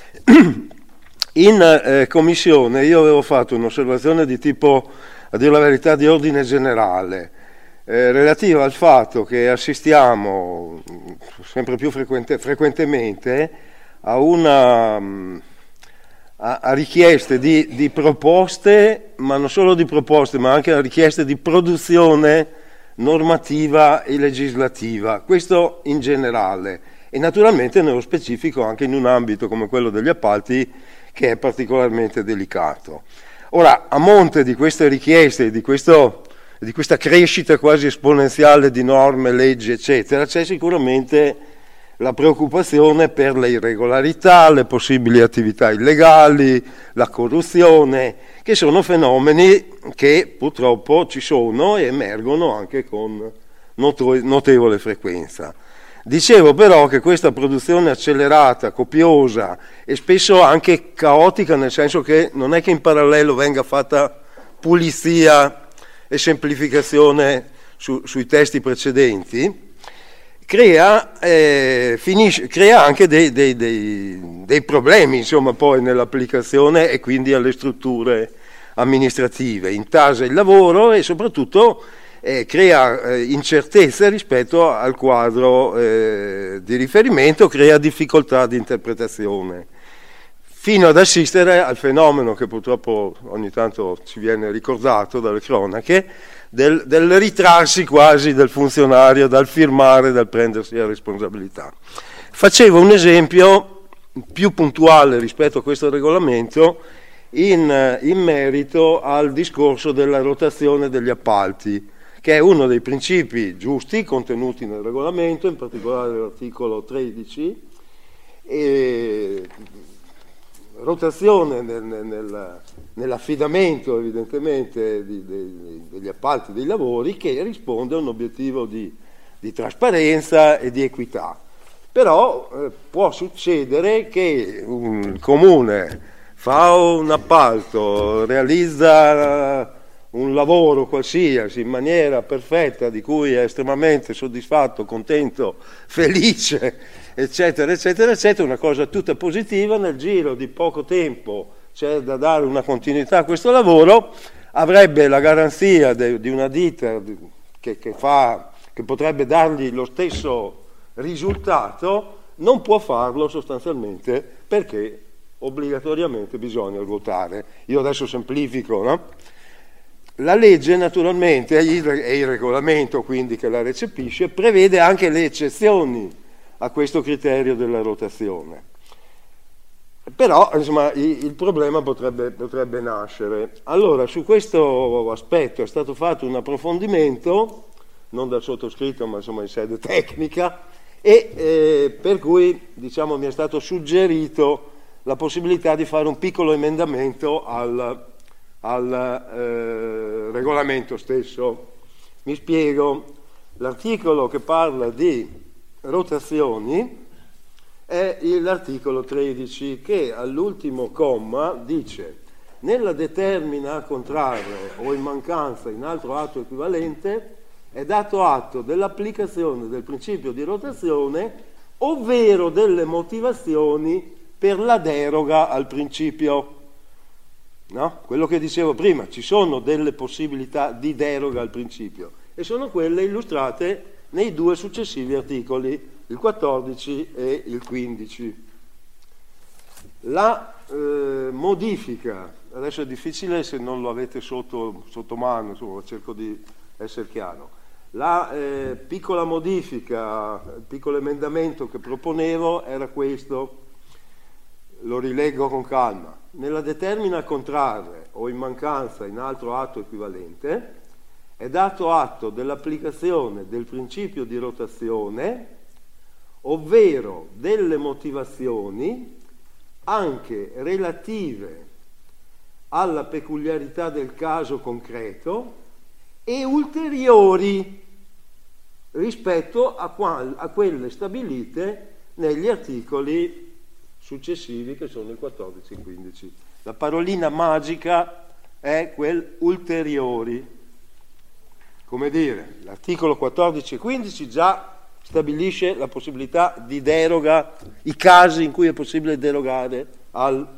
In commissione io avevo fatto un'osservazione di tipo, a dire la verità, di ordine generale, relativa al fatto che assistiamo sempre più frequentemente a richieste di proposte, ma non solo di proposte, ma anche a richieste di produzione normativa e legislativa, questo in generale, e naturalmente nello specifico anche in un ambito come quello degli appalti, che è particolarmente delicato. Ora, a monte di queste richieste, di questa crescita quasi esponenziale di norme, leggi, eccetera, c'è sicuramente la preoccupazione per le irregolarità, le possibili attività illegali, la corruzione, che sono fenomeni che purtroppo ci sono e emergono anche con notevole frequenza. Dicevo però che questa produzione accelerata, copiosa e spesso anche caotica, nel senso che non è che in parallelo venga fatta pulizia e semplificazione sui testi precedenti, crea anche dei problemi, insomma, poi nell'applicazione e quindi alle strutture amministrative, intasa il lavoro e soprattutto crea incertezze rispetto al quadro di riferimento, crea difficoltà di interpretazione, fino ad assistere al fenomeno che purtroppo ogni tanto ci viene ricordato dalle cronache, del ritrarsi quasi del funzionario dal firmare, dal prendersi la responsabilità. Facevo un esempio più puntuale rispetto a questo regolamento in merito al discorso della rotazione degli appalti, che è uno dei principi giusti contenuti nel regolamento, in particolare l'articolo 13, e rotazione nell'affidamento evidentemente degli appalti dei lavori, che risponde a un obiettivo di trasparenza e di equità. Però può succedere che un comune fa un appalto, realizza un lavoro qualsiasi in maniera perfetta, di cui è estremamente soddisfatto, contento, felice, eccetera, eccetera, eccetera, una cosa tutta positiva, nel giro di poco tempo c'è da dare una continuità a questo lavoro, avrebbe la garanzia di una ditta che potrebbe dargli lo stesso risultato, non può farlo sostanzialmente perché obbligatoriamente bisogna ruotare. Io adesso semplifico, no? La legge naturalmente e il regolamento quindi che la recepisce prevede anche le eccezioni a questo criterio della rotazione. Però insomma il problema potrebbe nascere. Allora su questo aspetto è stato fatto un approfondimento, non dal sottoscritto ma insomma in sede tecnica, e per cui diciamo mi è stato suggerito la possibilità di fare un piccolo emendamento al regolamento stesso. Mi spiego. L'articolo che parla di rotazioni è l'articolo 13 che all'ultimo comma dice: nella determina a contrarre o in mancanza in altro atto equivalente è dato atto dell'applicazione del principio di rotazione ovvero delle motivazioni per la deroga al principio. No? Quello che dicevo prima, ci sono delle possibilità di deroga al principio e sono quelle illustrate nei due successivi articoli, il 14 e il 15. La modifica, adesso è difficile se non lo avete sotto mano, insomma, cerco di essere chiaro. La piccola modifica, il piccolo emendamento che proponevo era questo, lo rileggo con calma. Nella determina a contrarre o in mancanza in altro atto equivalente è dato atto dell'applicazione del principio di rotazione ovvero delle motivazioni anche relative alla peculiarità del caso concreto e ulteriori rispetto a quelle stabilite negli articoli successivi che sono il 14 e il 15. La parolina magica è quel ulteriori. Come dire, l'articolo 14 e 15 già stabilisce la possibilità di deroga, i casi in cui è possibile derogare al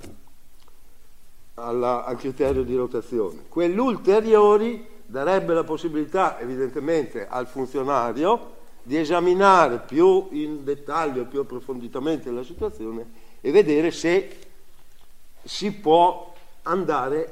criterio di rotazione. Quell'ulteriori darebbe la possibilità evidentemente al funzionario di esaminare più in dettaglio, più approfonditamente la situazione e vedere se si può andare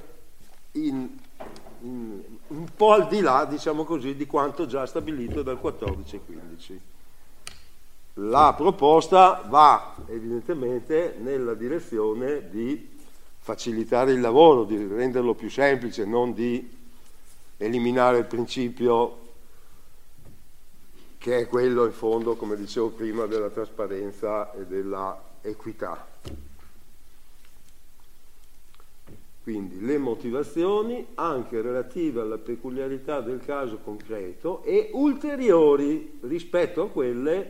un po' al di là, diciamo così, di quanto già stabilito dal 14 e 15. La proposta va evidentemente nella direzione di facilitare il lavoro, di renderlo più semplice, non di eliminare il principio che è quello in fondo, come dicevo prima, della trasparenza e della equità. Quindi le motivazioni anche relative alla peculiarità del caso concreto e ulteriori rispetto a quelle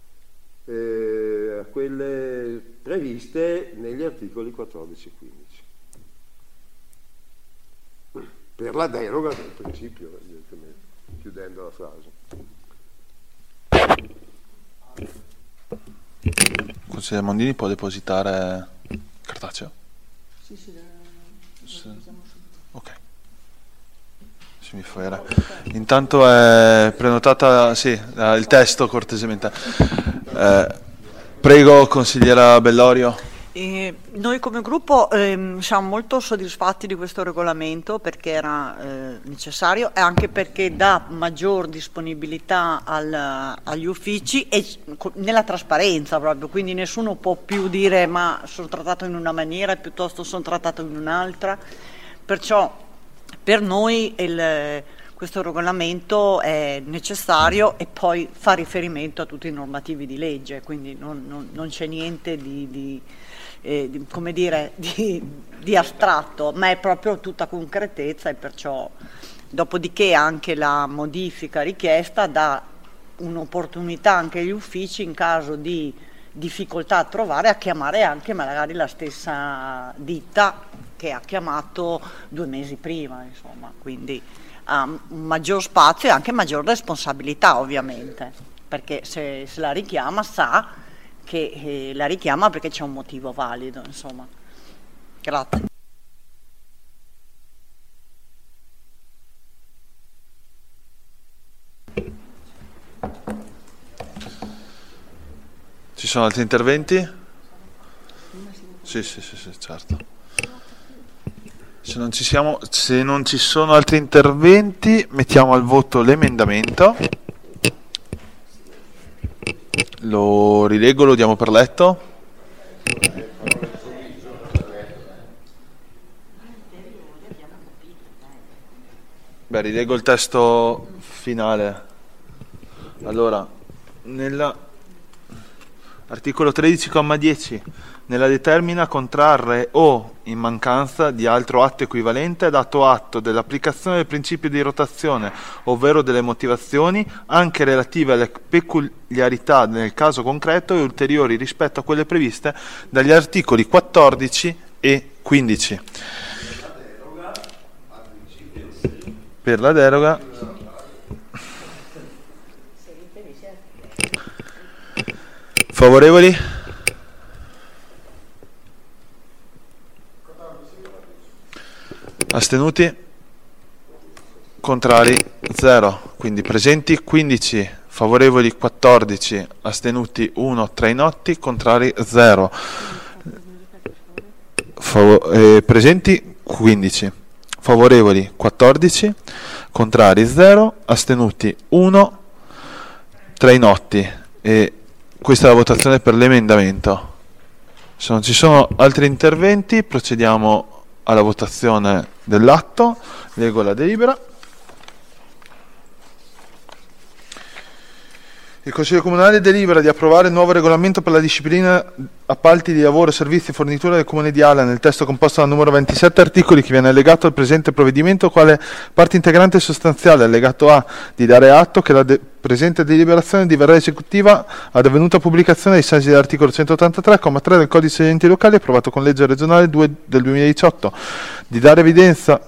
previste negli articoli 14 e 15. Per la deroga del principio, evidentemente, chiudendo la frase. Consigliere Mondini può depositare cartaceo? Sì. Ok. Se mi fa era. Intanto è prenotata il testo cortesemente. Prego, consigliera Bellorio. Noi come gruppo siamo molto soddisfatti di questo regolamento perché era necessario e anche perché dà maggior disponibilità agli uffici e nella trasparenza proprio, quindi nessuno può più dire ma sono trattato in una maniera piuttosto sono trattato in un'altra, perciò per noi questo regolamento è necessario e poi fa riferimento a tutti i normativi di legge, quindi non c'è niente di astratto, ma è proprio tutta concretezza e perciò dopodiché anche la modifica richiesta dà un'opportunità anche agli uffici in caso di difficoltà a trovare a chiamare anche magari la stessa ditta che ha chiamato 2 mesi prima, insomma, quindi ha un maggior spazio e anche maggior responsabilità ovviamente, perché se la richiama sa che la richiama perché c'è un motivo valido, insomma. Grazie. Ci sono altri interventi? Sì, certo. Se non ci sono altri interventi, mettiamo al voto l'emendamento. Lo rileggo, lo diamo per letto. Beh, rileggo il testo finale. Allora, nell'articolo 13,10, nella determina contrarre o in mancanza di altro atto equivalente dato atto dell'applicazione del principio di rotazione, ovvero delle motivazioni anche relative alle peculiarità nel caso concreto e ulteriori rispetto a quelle previste dagli articoli 14 e 15. Per la deroga favorevoli? Astenuti? Contrari? 0. Quindi presenti 15, favorevoli 14, astenuti 1, trainotti, contrari 0. Presenti 15, favorevoli 14, contrari 0, astenuti 1, trainotti. E questa è la votazione per l'emendamento. Se non ci sono altri interventi, procediamo alla votazione dell'atto. Leggo la delibera. Il Consiglio Comunale delibera di approvare il nuovo regolamento per la disciplina appalti di lavoro, servizi e forniture del Comune di Ala, nel testo composto da numero 27 articoli, che viene allegato al presente provvedimento quale parte integrante e sostanziale. Allegato A, di dare atto che la presente deliberazione diverrà esecutiva ad avvenuta pubblicazione ai sensi dell'articolo 183,3 del Codice degli Enti Locali, approvato con legge regionale 2 del 2018. Di dare evidenza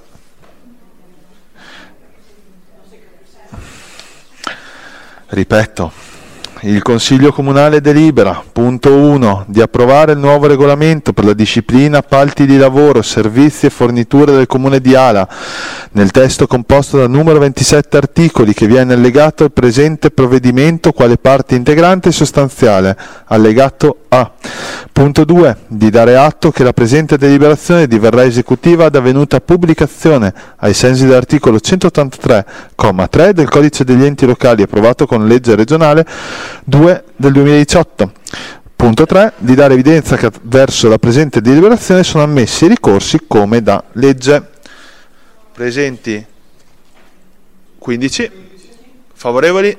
Ripeto, il Consiglio Comunale delibera, punto 1, di approvare il nuovo regolamento per la disciplina appalti di lavoro, servizi e forniture del Comune di Ala, nel testo composto da numero 27 articoli, che viene allegato al presente provvedimento quale parte integrante e sostanziale. Allegato A. Punto 2, di dare atto che la presente deliberazione diverrà esecutiva ad avvenuta pubblicazione ai sensi dell'articolo 183,3 del Codice degli Enti Locali, approvato con legge regionale 2 del 2018. Punto 3, di dare evidenza che verso la presente deliberazione sono ammessi ricorsi come da legge. Presenti 15, favorevoli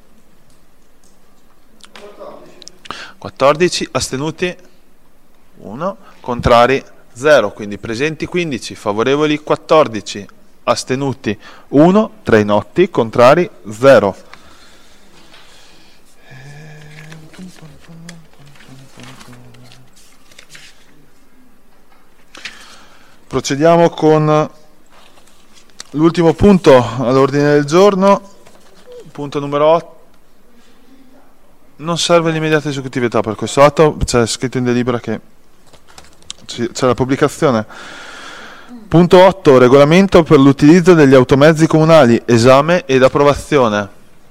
14, astenuti 1, contrari 0, quindi presenti 15, favorevoli 14, astenuti 1, trainotti, contrari 0. Procediamo con l'ultimo punto all'ordine del giorno, punto numero 8. Non serve l'immediata esecutività per questo atto, c'è scritto in delibera che c'è la pubblicazione. Punto 8, regolamento per l'utilizzo degli automezzi comunali, esame ed approvazione.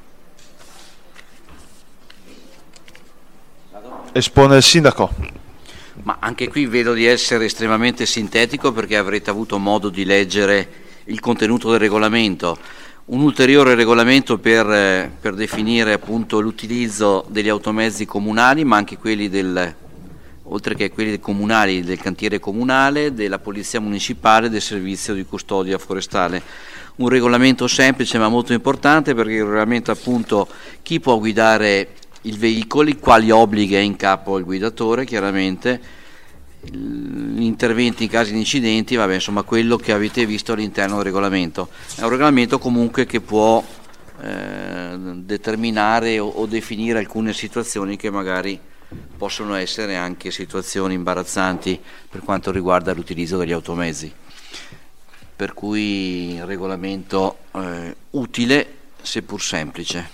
Espone il sindaco. Ma anche qui vedo di essere estremamente sintetico, perché avrete avuto modo di leggere il contenuto del regolamento. Un ulteriore regolamento per definire appunto l'utilizzo degli automezzi comunali, ma anche quelli oltre che quelli comunali, del cantiere comunale, della polizia municipale, del servizio di custodia forestale. Un regolamento semplice ma molto importante, perché il regolamento appunto chi può guidare i veicoli, quali obblighi è in capo al guidatore, chiaramente gli interventi in caso di incidenti, vabbè, insomma quello che avete visto all'interno del regolamento. È un regolamento comunque che può determinare o definire alcune situazioni che magari possono essere anche situazioni imbarazzanti per quanto riguarda l'utilizzo degli automezzi, per cui regolamento utile seppur semplice.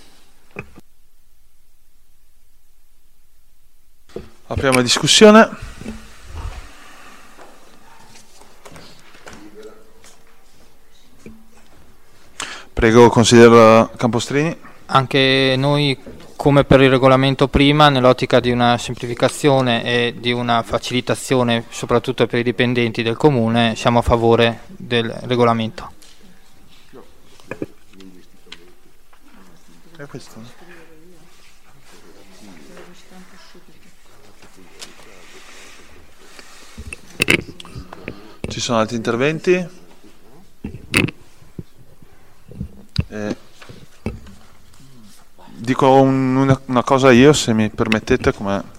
Apriamo la discussione. Prego, consigliere Campostrini. Anche noi come per il regolamento prima, nell'ottica di una semplificazione e di una facilitazione soprattutto per i dipendenti del Comune, siamo a favore del regolamento. È questo? Ci sono altri interventi? Dico una cosa io, se mi permettete,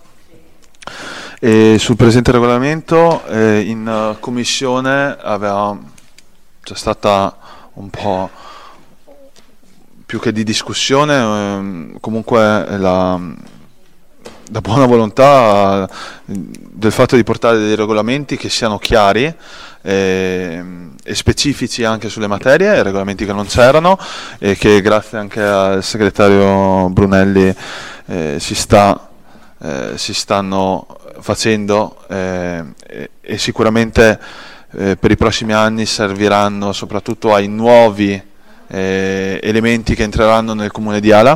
sul presente regolamento. In commissione c'è stata un po' più che di discussione, comunque la buona volontà del fatto di portare dei regolamenti che siano chiari e specifici anche sulle materie, regolamenti che non c'erano e che grazie anche al segretario Brunelli si stanno facendo e sicuramente per i prossimi anni serviranno soprattutto ai nuovi elementi che entreranno nel comune di Ala.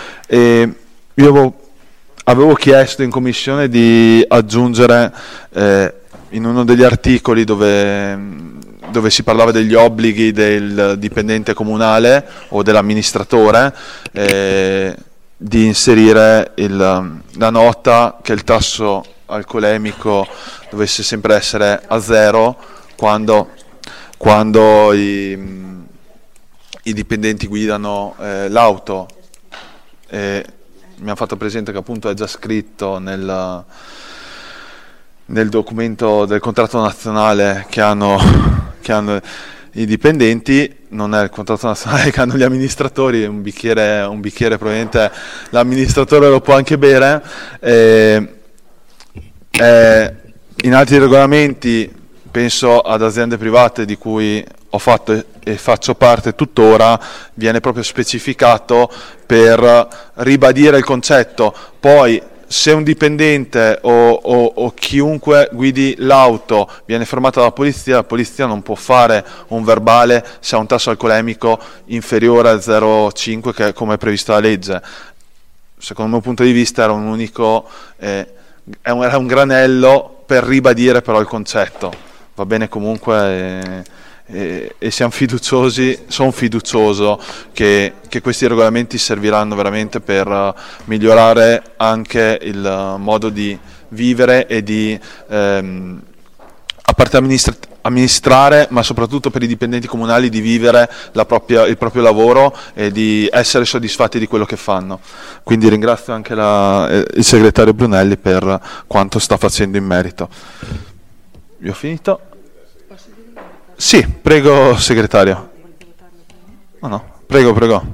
Io avevo chiesto in commissione di aggiungere in uno degli articoli dove si parlava degli obblighi del dipendente comunale o dell'amministratore, di inserire la nota che il tasso alcolemico dovesse sempre essere a 0 quando i dipendenti guidano l'auto. Mi hanno fatto presente che appunto è già scritto nel documento del contratto nazionale che hanno i dipendenti, non è il contratto nazionale che hanno gli amministratori, un bicchiere probabilmente l'amministratore lo può anche bere. In altri regolamenti, penso ad aziende private di cui ho fatto e faccio parte tuttora, viene proprio specificato per ribadire il concetto. Poi se un dipendente o chiunque guidi l'auto viene fermato dalla polizia, la polizia non può fare un verbale se ha un tasso alcolemico inferiore a 0,5, che è come è previsto dalla legge. Secondo il mio punto di vista era era un granello per ribadire però il concetto. Va bene comunque, e sono fiducioso che questi regolamenti serviranno veramente per migliorare anche il modo di vivere e di a parte amministrare, ma soprattutto per i dipendenti comunali di vivere il proprio lavoro e di essere soddisfatti di quello che fanno. Quindi ringrazio anche il segretario Brunelli per quanto sta facendo in merito. Io ho finito? Sì, prego segretario. No, prego.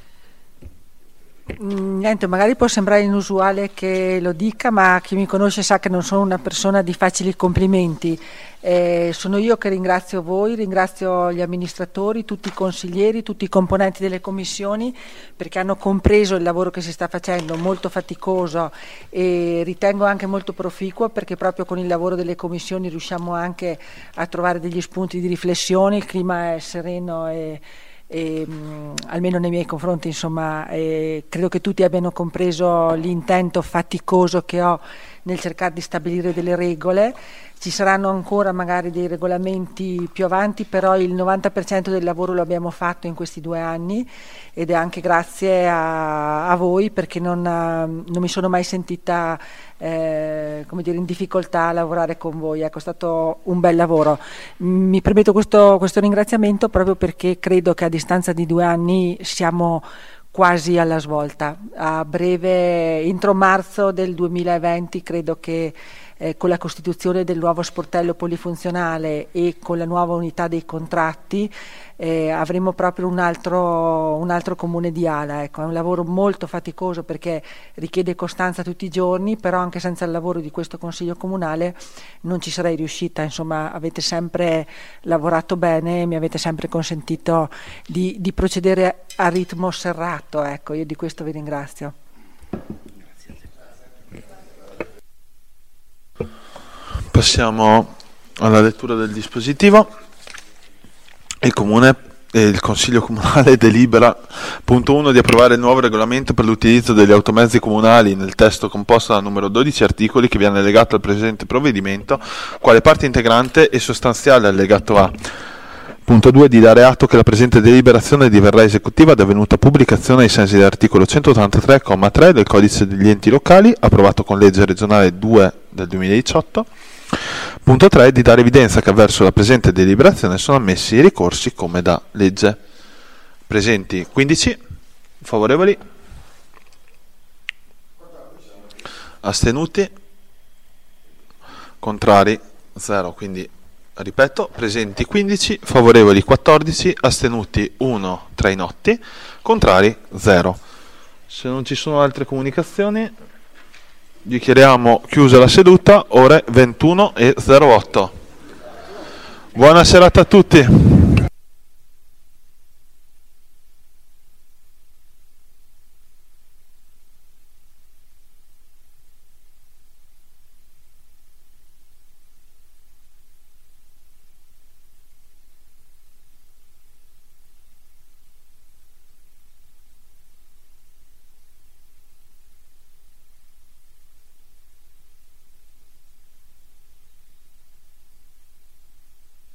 Niente, magari può sembrare inusuale che lo dica, ma chi mi conosce sa che non sono una persona di facili complimenti. Sono io che ringrazio voi, ringrazio gli amministratori, tutti i consiglieri, tutti i componenti delle commissioni, perché hanno compreso il lavoro che si sta facendo, molto faticoso e ritengo anche molto proficuo, perché proprio con il lavoro delle commissioni riusciamo anche a trovare degli spunti di riflessione, il clima è sereno e almeno nei miei confronti, insomma, credo che tutti abbiano compreso l'intento faticoso che ho nel cercare di stabilire delle regole. Ci saranno ancora magari dei regolamenti più avanti, però il 90% del lavoro lo abbiamo fatto in questi 2 anni ed è anche grazie a voi, perché non mi sono mai sentita in difficoltà a lavorare con voi. Ecco, è stato un bel lavoro. Mi permetto questo ringraziamento proprio perché credo che a distanza di 2 anni siamo quasi alla svolta. A breve, entro marzo del 2020, credo che con la costituzione del nuovo sportello polifunzionale e con la nuova unità dei contratti avremo proprio un altro comune di Ala. Ecco, è un lavoro molto faticoso perché richiede costanza tutti i giorni, però anche senza il lavoro di questo consiglio comunale non ci sarei riuscita. Insomma, avete sempre lavorato bene e mi avete sempre consentito di procedere a ritmo serrato. Ecco, io di questo vi ringrazio. Passiamo alla lettura del dispositivo. Il Comune e il Consiglio Comunale delibera, punto 1, di approvare il nuovo regolamento per l'utilizzo degli automezzi comunali nel testo composto da numero 12 articoli che viene allegato al presente provvedimento, quale parte integrante e sostanziale allegato A. Punto 2, di dare atto che la presente deliberazione diverrà esecutiva da venuta pubblicazione ai sensi dell'articolo 183,3 del Codice degli Enti Locali, approvato con legge regionale 2 del 2018. Punto 3, di dare evidenza che avverso la presente deliberazione sono ammessi i ricorsi come da legge. Presenti 15, favorevoli, astenuti, contrari 0, quindi ripeto, presenti 15, favorevoli 14, astenuti 1 tra i notti, contrari 0. Se non ci sono altre comunicazioni, dichiariamo chiusa la seduta, ore 21:08. Buona serata a tutti.